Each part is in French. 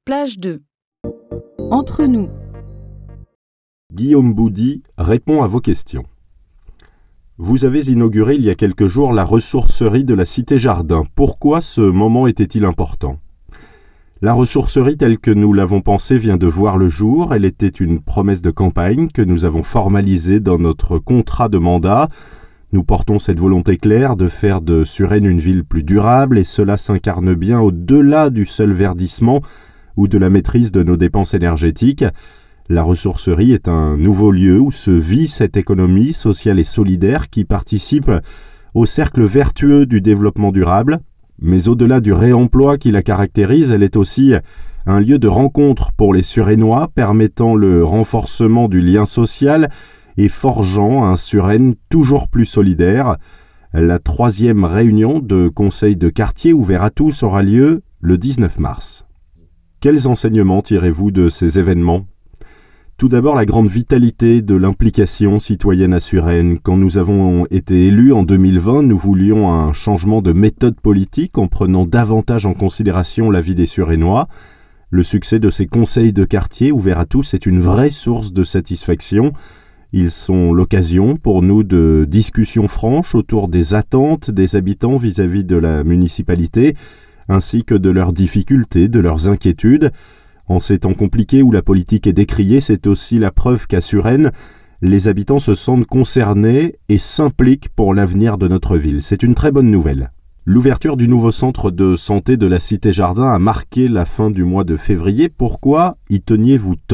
Plage 2. Entre nous. Guillaume Boudy répond à vos questions. Vous avez inauguré il y a quelques jours la ressourcerie de la Cité Jardin. Pourquoi ce moment était-il important ? La ressourcerie telle que nous l'avons pensée vient de voir le jour. Elle était une promesse de campagne que nous avons formalisée dans notre contrat de mandat. Nous portons cette volonté claire de faire de Suresnes une ville plus durable et cela s'incarne bien au-delà du seul verdissement ou de la maîtrise de nos dépenses énergétiques. La ressourcerie est un nouveau lieu où se vit cette économie sociale et solidaire qui participe au cercle vertueux du développement durable. Mais au-delà du réemploi qui la caractérise, elle est aussi un lieu de rencontre pour les Suresnois, permettant le renforcement du lien social et forgeant un Suresnes toujours plus solidaire. La 3e réunion de conseil de quartier ouvert à tous aura lieu le 19 mars. Quels enseignements tirez-vous de ces événements ? Tout d'abord, la grande vitalité de l'implication citoyenne à Suresnes. Quand nous avons été élus en 2020, nous voulions un changement de méthode politique en prenant davantage en considération la vie des Suresnois. Le succès de ces conseils de quartier ouverts à tous est une vraie source de satisfaction. Ils sont l'occasion pour nous de discussions franches autour des attentes des habitants vis-à-vis de la municipalité, ainsi que de leurs difficultés, de leurs inquiétudes. En ces temps compliqués où la politique est décriée, c'est aussi la preuve qu'à Suresnes, les habitants se sentent concernés et s'impliquent pour l'avenir de notre ville. C'est une très bonne nouvelle. L'ouverture du nouveau centre de santé de la Cité Jardin a marqué la fin du mois de février. Pourquoi y teniez-vous tant ?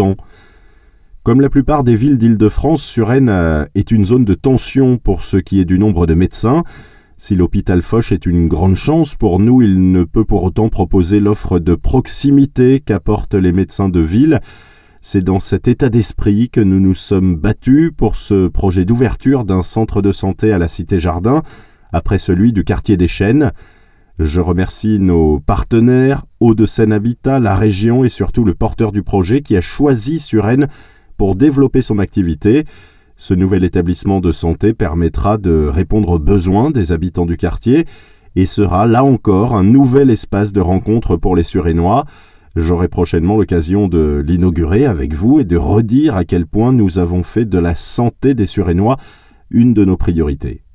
Comme la plupart des villes d'Île-de-France, Suresnes est une zone de tension pour ce qui est du nombre de médecins. Si l'hôpital Foch est une grande chance pour nous, il ne peut pour autant proposer l'offre de proximité qu'apportent les médecins de ville. C'est dans cet état d'esprit que nous nous sommes battus pour ce projet d'ouverture d'un centre de santé à la Cité Jardin, après celui du quartier des Chênes. Je remercie nos partenaires, Hauts-de-Seine Habitat, la région et surtout le porteur du projet qui a choisi Suresnes pour développer son activité. Ce nouvel établissement de santé permettra de répondre aux besoins des habitants du quartier et sera, là encore, un nouvel espace de rencontre pour les Suresnois. J'aurai prochainement l'occasion de l'inaugurer avec vous et de redire à quel point nous avons fait de la santé des Suresnois une de nos priorités.